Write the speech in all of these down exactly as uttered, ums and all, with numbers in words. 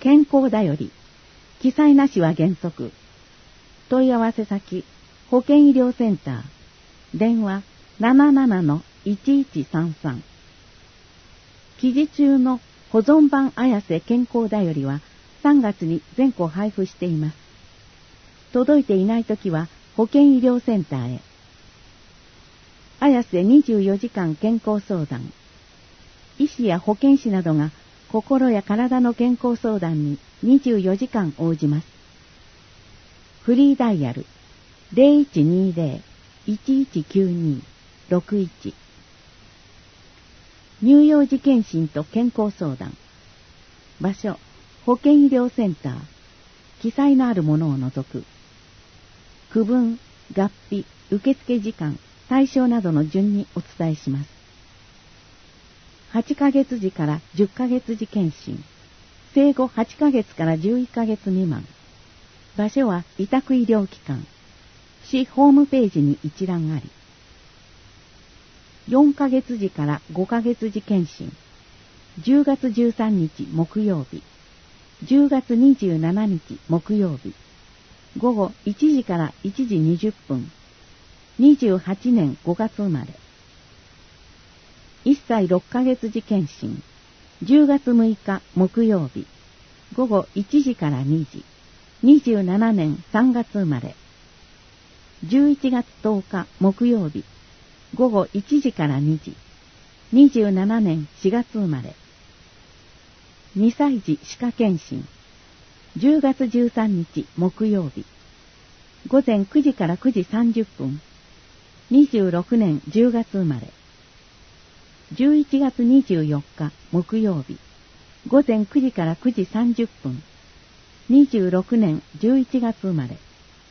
健康だより、記載なしは原則。問い合わせ先、保健医療センター、電話 ななななのいちいちさんさん。記事中の保存版綾瀬健康だよりはさんがつに全個配布しています。届いていないときは保健医療センターへ。綾瀬にじゅうよじかん健康相談。医師や保健師などが心や体の健康相談ににじゅうよじかん応じます。フリーダイヤル ゼロいちにゼロ いちいちきゅうに ろくいち。乳幼児検診と健康相談。場所、保健医療センター。記載のあるものを除く。区分、合費、受付時間、対象などの順にお伝えします。はちかげつ時からじゅっかげつ時検診。生後はちかげつからじゅういっかげつ未満。場所は委託医療機関。市ホームページに一覧あり。よんかげつ時からごかげつ時検診。じゅうがつじゅうさんにち木曜日。じゅうがつにじゅうしちにち木曜日。午後いちじからいちじにじゅっぷん。にじゅうはちねんごがつ生まれ。いっさいろっかげつ時検診。じゅうがつむいか木曜日。午後いちじからにじ。にじゅうななねんさんがつ生まれ。じゅういちがつとおか木曜日。午後いちじからにじ。にじゅうななねんしがつ生まれ。にさい児歯科検診。じゅうがつじゅうさんにち木曜日。午前くじからくじさんじゅっぷん。にじゅうろくねんじゅうがつ生まれ。じゅういちがつにじゅうよっか木曜日。午前くじからくじさんじゅっぷん。にじゅうろくねんじゅういちがつ生まれ。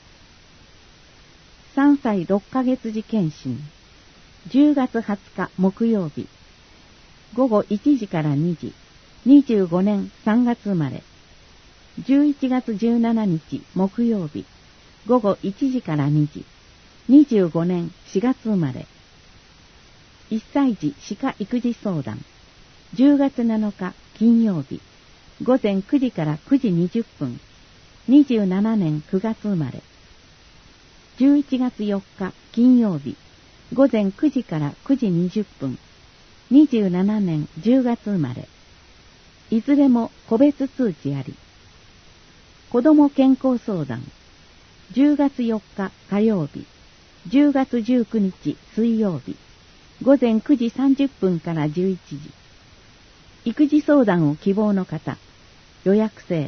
さんさいろっかげつ時検診。じゅうがつはつか木曜日。午後いちじからにじ。にじゅうごねんさんがつ生まれ。じゅういちがつじゅうしちにち木曜日。午後いちじからにじ。にじゅうごねんしがつ生まれ。いっさい児歯科育児相談。じゅうがつなのか金曜日。午前くじからくじにじゅっぷん。にじゅうななねんくがつ生まれ。じゅういちがつよっか金曜日。午前くじからくじにじゅっぷん。にじゅうななねんじゅうがつ生まれ。いずれも個別通知あり。子ども健康相談。じゅうがつよっか火曜日。じゅうがつじゅうくにち水曜日。午前くじさんじゅっぷんからじゅういちじ。育児相談を希望の方。予約制。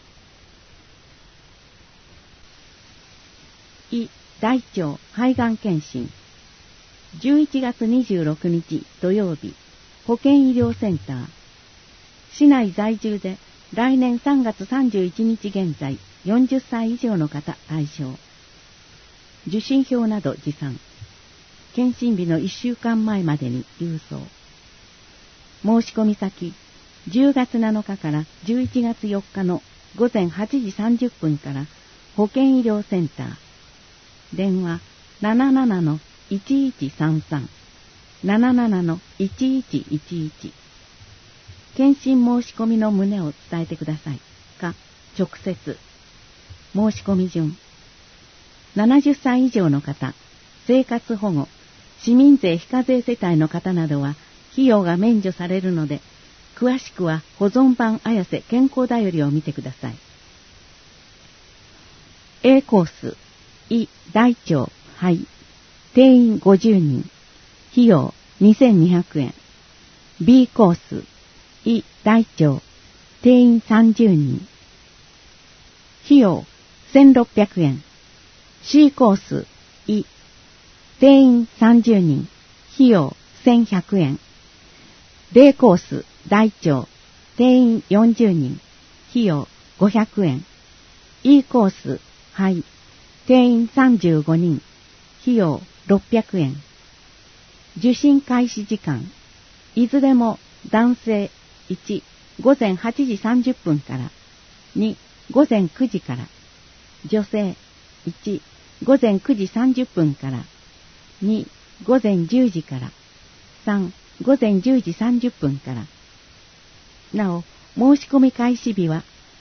胃、大腸、肺がん検診。じゅういちがつにじゅうろくにち土曜日。保健医療センター。市内在住で来年さんがつさんじゅういちにち現在よんじゅっさい以上の方対象。受診票など持参。検診日のいっしゅうかんまえまでに郵送。申し込み先、じゅうがつなのかからじゅういちがつよっかの午前はちじさんじゅっぷんから保健医療センター。電話 ななななのいちいちさんさん ななななのいちいちいちいち。検診申し込みの旨を伝えてください。か、直接。申し込み順。ななじゅっさい以上の方、生活保護、市民税非課税世帯の方などは費用が免除されるので、詳しくは保存版綾瀬健康だよりを見てください。A コース、胃、大腸、肺、定員ごじゅうにん、費用にせんにひゃくえん。B コース、胃、大腸、定員さんじゅうにん、費用せんろっぴゃくえん。C コース、胃、定員さんじゅうにん、費用せんひゃくえん。D コース、大腸、定員よんじゅうにん、費用ごひゃくえん。E コース、肺、定員さんじゅうごにん、費用ろっぴゃくえん。受診開始時間、いずれも男性いち、午前はちじさんじゅっぷんからに、午前くじから、女性いち、午前くじさんじゅっぷんからに、午前じゅうじからさん、午前じゅうじさんじゅっぷんから。なお、申し込み開始日は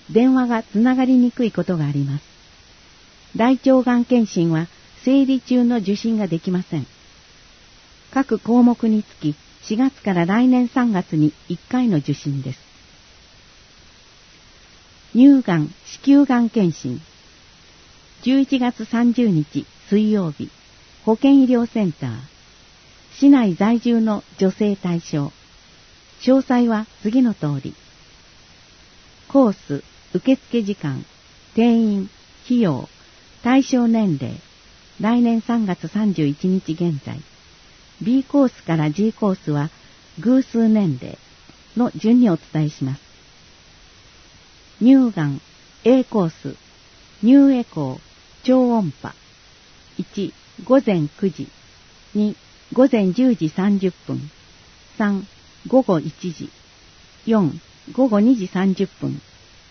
電話がつながりにくいことがあります。大腸がん検診は生理中の受診ができません。各項目につきしがつから来年さんがつにいっかいの受診です。乳がん、子宮がん検診。じゅういちがつさんじゅうにち水曜日、保健医療センター。市内在住の女性対象。詳細は次の通り。コース、受付時間、定員、費用、対象年齢、来年さんがつさんじゅういちにち現在。B コースから G コースは偶数年齢の順にお伝えします。乳がん A コース、乳エコー、超音波。いち、午前くじ。に、午前じゅうじさんじゅっぷん。さん、午後いちじ。よん、午後にじさんじゅっぷん。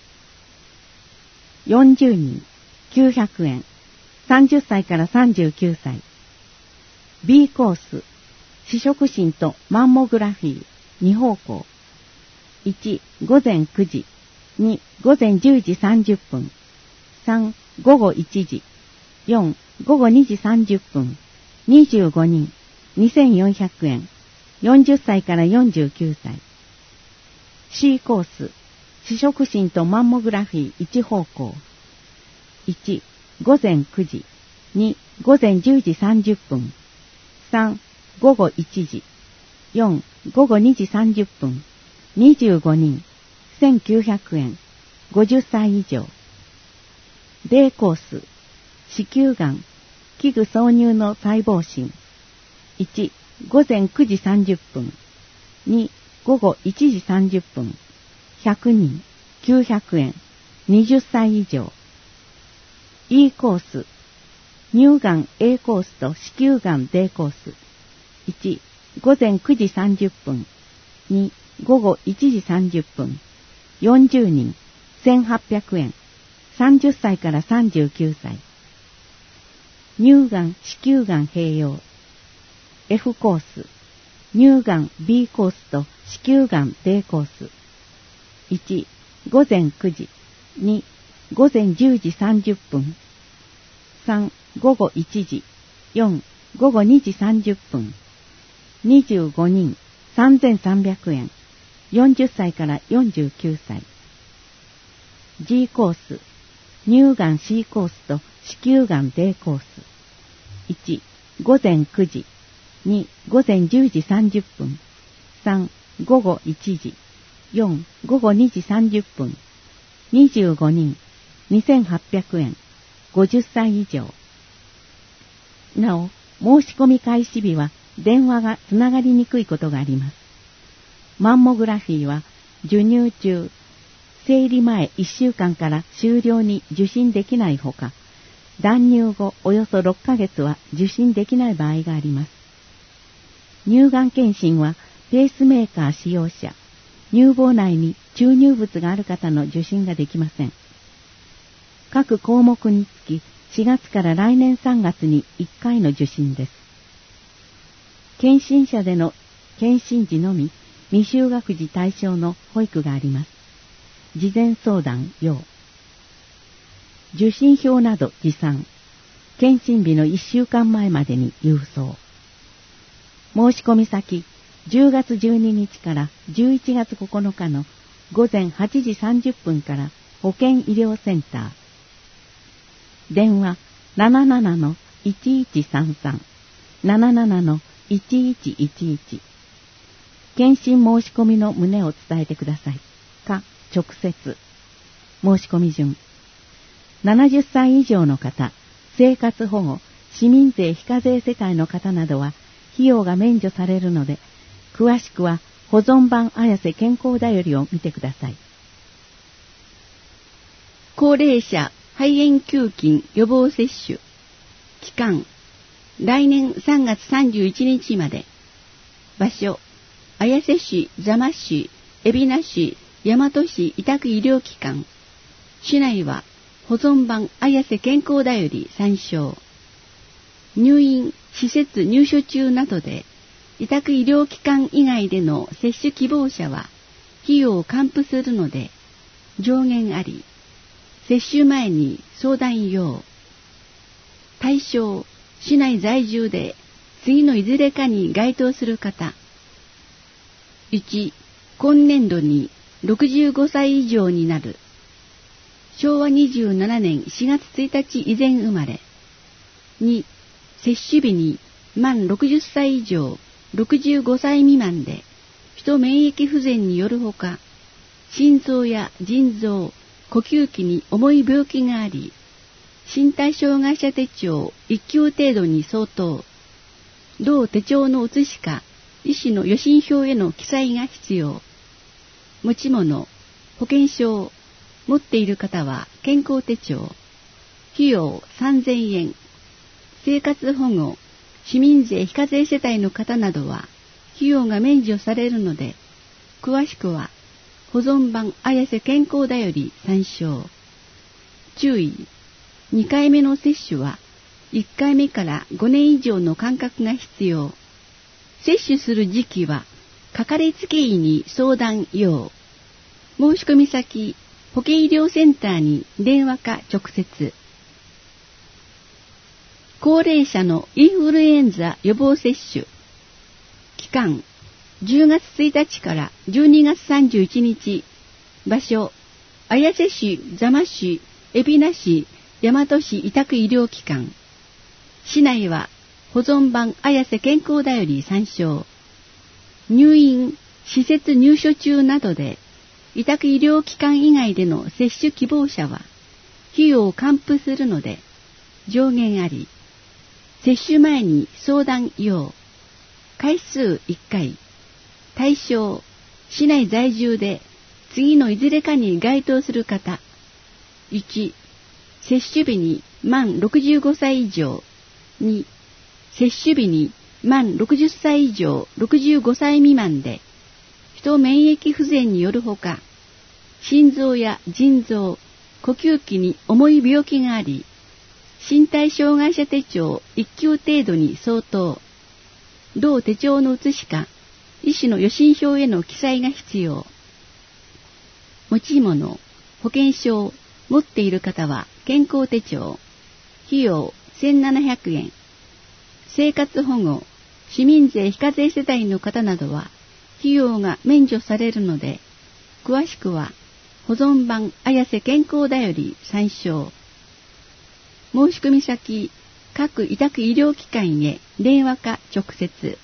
よんじゅうにん、きゅうひゃくえん。さんじゅっさいからさんじゅうきゅうさい。B コース、視触診とマンモグラフィー、に方向。いち、午前くじ。に、午前じゅうじさんじゅっぷん。さん、午後いちじ。よん、午後にじさんじゅっぷん。にじゅうごにん、にせんよんひゃくえん。よんじゅっさいからよんじゅうきゅうさい。C コース、視触診とマンモグラフィーいち方向。いち、午前くじ。に、午前じゅうじさんじゅっぷん。さん、午後いちじ。よん、午後にじさんじゅっぷん。にじゅうごにん、せんきゅうひゃくえん。ごじゅっさい以上。D コース、子宮がん、器具挿入の細胞診。いち、午前くじさんじゅっぷん。に、午後いちじさんじゅっぷん。ひゃくにん、きゅうひゃくえん。にじゅっさい以上。E コース、乳がん A コースと子宮がん D コース。いち、午前くじさんじゅっぷん。に、午後いちじさんじゅっぷん。よんじゅうにん、せんはっぴゃくえん。さんじゅっさいからさんじゅうきゅうさい。乳がん、子宮がん併用。F コース、乳がん B コースと子宮がん D コース。いち、午前くじ。に、午前じゅうじさんじゅっぷん。さん、午後いちじ。よん、午後にじさんじゅっぷん。にじゅうごにん、さんぜんさんびゃくえん。よんじゅっさいからよんじゅうきゅうさい。G コース、乳がん C コースと子宮がん D コース。いち、午前くじ。に、午前じゅうじさんじゅっぷん。さん、午後いちじ。よん、午後にじさんじゅっぷん。にじゅうごにん、にせんはっぴゃくえん。ごじゅっさい以上。なお、申し込み開始日は電話がつながりにくいことがあります。マンモグラフィーは授乳中、生理前いっしゅうかんから終了に受診できないほか、断乳後およそろっかげつは受診できない場合があります。乳がん検診はペースメーカー使用者、乳房内に注入物がある方の受診ができません。各項目につきしがつから来年さんがつにいっかいの受診です。検診者での検診時のみ未就学児対象の保育があります。事前相談要。受診票など持参。検診日のいっしゅうかんまえまでに郵送。申し込み先、じゅうがつじゅうににちからじゅういちがつここのかのごぜんはちじさんじゅっぷんから保健医療センター。電話 ななななのいちいちさんさん、ななななのいちいちいちいち。検診申し込みの旨を伝えてください。か、直接。申し込み順。ななじゅっさい以上の方、生活保護、市民税非課税世帯の方などは、費用が免除されるので、詳しくは保存版綾瀬健康だよりを見てください。高齢者肺炎球菌予防接種期間、来年さんがつさんじゅういちにちまで。場所、綾瀬市、座間市、海老名市、大和市委託医療機関。市内は保存版綾瀬健康だより参照。入院、施設入所中などで委託医療機関以外での接種希望者は費用を還付するので、 上限あり、接種前に相談用。対象、市内在住で次のいずれかに該当する方。いち、今年度にろくじゅうごさい以上になる。しょうわにじゅうななねんしがつついたち以前生まれ。に、接種日に満ろくじゅっさい以上、ろくじゅうごさい未満で、首都免疫不全によるほか、心臓や腎臓、呼吸器に重い病気があり、身体障害者手帳いっきゅう程度に相当、同手帳の写しか、医師の予診票への記載が必要。持ち物、保険証、持っている方は健康手帳、費用さんぜんえん、生活保護、市民税非課税世帯の方などは、費用が免除されるので、詳しくは、保存版綾瀬健康だより参照。注意、にかいめの接種はいっかいめからごねん以上の間隔が必要。接種する時期は、かかりつけ医に相談要。申し込み先、保健医療センターに電話か直接。高齢者のインフルエンザ予防接種。期間、じゅうがつついたちからじゅうにがつさんじゅういちにち。場所、綾瀬市、座間市、海老名市、大和市委託医療機関。市内は保存版綾瀬健康だより参照。入院、施設入所中などで、委託医療機関以外での接種希望者は、費用を還付するので、上限あり、接種前に相談要。回数いっかい。対象、市内在住で次のいずれかに該当する方。いち、接種日に満ろくじゅうごさい以上。に、接種日に満ろくじゅっさい以上ろくじゅうごさい未満で、首都免疫不全によるほか、心臓や腎臓、呼吸器に重い病気があり、身体障害者手帳いっきゅう程度に相当、同手帳の写しか、医師の予診票への記載が必要。持ち物、保険証、持っている方は健康手帳、費用せんななひゃくえん。生活保護、市民税非課税世帯の方などは、費用が免除されるので、詳しくは、保存版綾瀬健康だより参照。申し込み先、各委託医療機関へ電話か直接。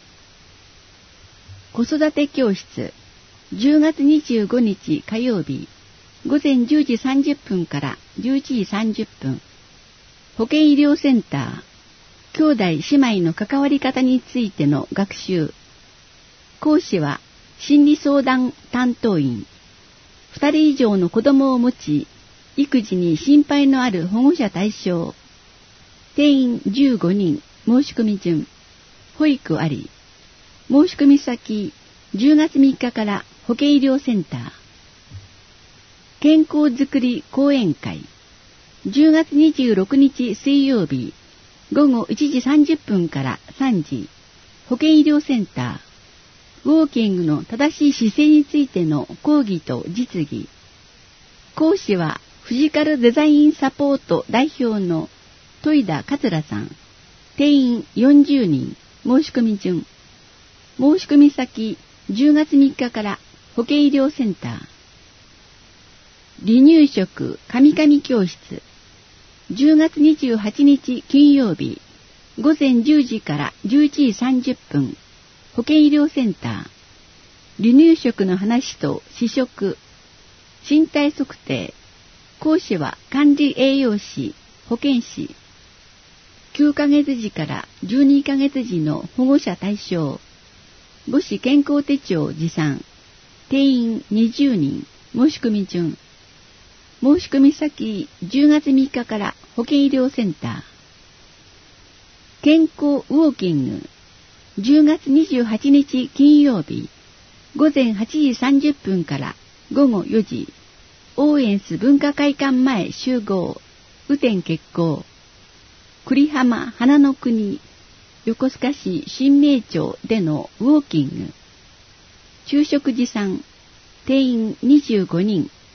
子育て教室、じゅうがつにじゅうごにち火曜日、午前じゅうじさんじゅっぷんからじゅういちじさんじゅっぷん。保健医療センター、兄弟姉妹の関わり方についての学習。講師は心理相談担当員。二人以上の子供を持ち、育児に心配のある保護者対象。定員じゅうごにん、申し込み順。保育あり。申し込み先、じゅうがつみっかから保健医療センター。健康づくり講演会。じゅうがつにじゅうろくにち水曜日、午後いちじさんじゅっぷんからさんじ、保健医療センター。ウォーキングの正しい姿勢についての講義と実技。講師はフィジカルデザインサポート代表の戸田桂さん。定員よんじゅうにん、申し込み順。申し込み先、じゅうがつみっかから保健医療センター。離乳食神々教室。じゅうがつにじゅうはちにち金曜日、午前じゅうじからじゅういちじさんじゅっぷん、保健医療センター。離乳食の話と試食、身体測定。講師は管理栄養士、保健師。きゅうかげつじからじゅうにかげつじの保護者対象。母子健康手帳持参。定員にじゅうにん、申し込み順。申し込み先、じゅうがつみっかから保健医療センター。健康ウォーキング。じゅうがつにじゅうはちにち金曜日、午前はちじさんじゅっぷんから午後よじ、オーエンス文化会館前集合、雨天決行。栗浜花の国、横須賀市新名町でのウォーキング。昼食持参、定員にじゅうごにん、申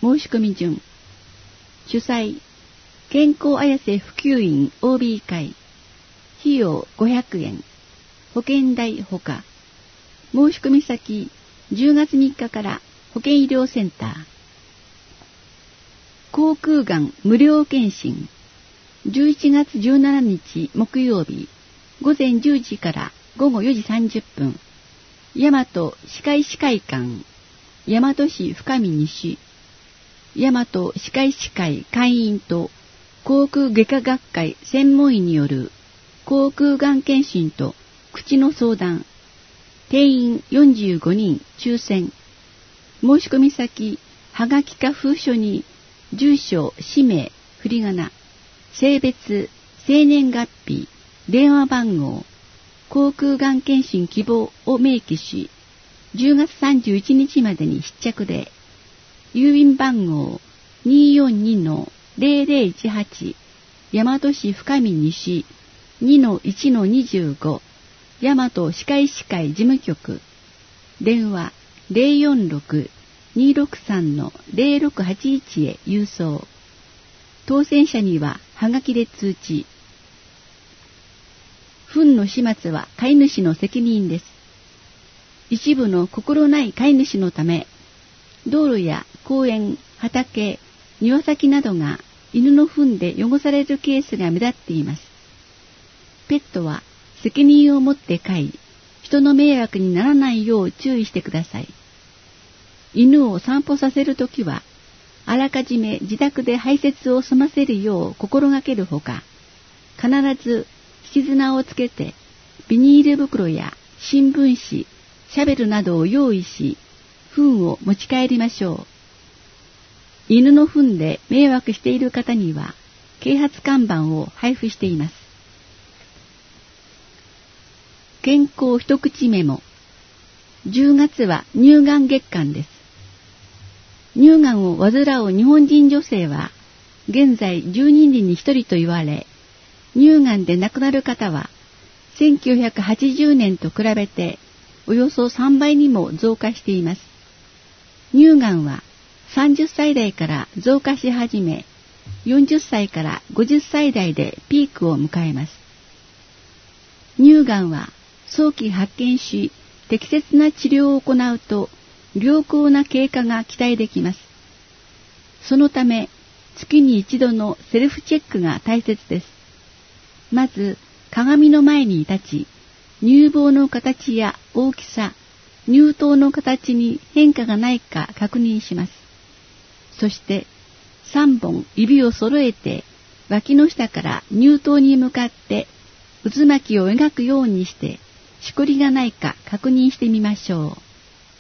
申し込み順。主催、健康綾瀬普及員 オービー 会。費用ごひゃくえん。保険代ほか。申し込み先、じゅうがつみっかから保健医療センター。口腔がん無料検診。じゅういちがつじゅうしちにち木曜日、午前じゅうじからごごよじさんじゅっぷん。大和歯科医師会館、大和市深見西。大和歯科医師会会員と口腔外科学会専門医による口腔がん検診と口の相談。定員よんじゅうごにん抽選。申し込み先、はがきか封書に住所、氏名、振り仮名、性別、生年月日、電話番号、口腔がん検診希望を明記し、じゅうがつさんじゅういちにちまでに必着で、郵便番号 にーよんにのゼロゼロいちはち 大和市深見西 にのいちのにじゅうご 大和歯科医師会事務局。電話 ゼロよんろく にーろくさん のゼロろくはちいち へ郵送。当選者にははがきで通知。糞の始末は飼い主の責任です。一部の心ない飼い主のため、道路や公園、畑、庭先などが犬の糞で汚されるケースが目立っています。ペットは責任を持って飼い、人の迷惑にならないよう注意してください。犬を散歩させるときは、あらかじめ自宅で排泄を済ませるよう心がけるほか、必ず引き綱をつけて、ビニール袋や新聞紙、シャベルなどを用意し、糞を持ち帰りましょう。犬の糞で迷惑している方には、啓発看板を配布しています。健康一口メモ。じゅうがつは乳がん月間です。乳がんを患う日本人女性は、現在じゅうににんにひとりと言われ、乳がんで亡くなる方は、せんきゅうひゃくはちじゅうねんと比べて、およそさんばいにも増加しています。乳がんはさんじゅっさい代から増加し始め、よんじゅっさいからごじゅっさい代でピークを迎えます。乳がんは早期発見し、適切な治療を行うと、良好な経過が期待できます。そのため、月に一度のセルフチェックが大切です。まず、鏡の前に立ち、乳房の形や大きさ、乳頭の形に変化がないか確認します。そして、さんぼん指を揃えて、脇の下から乳頭に向かって渦巻きを描くようにして、しこりがないか確認してみましょう。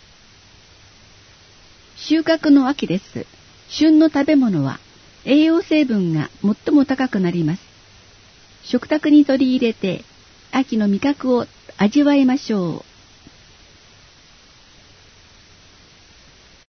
収穫の秋です。旬の食べ物は栄養成分が最も高くなります。食卓に取り入れて秋の味覚を味わいましょう。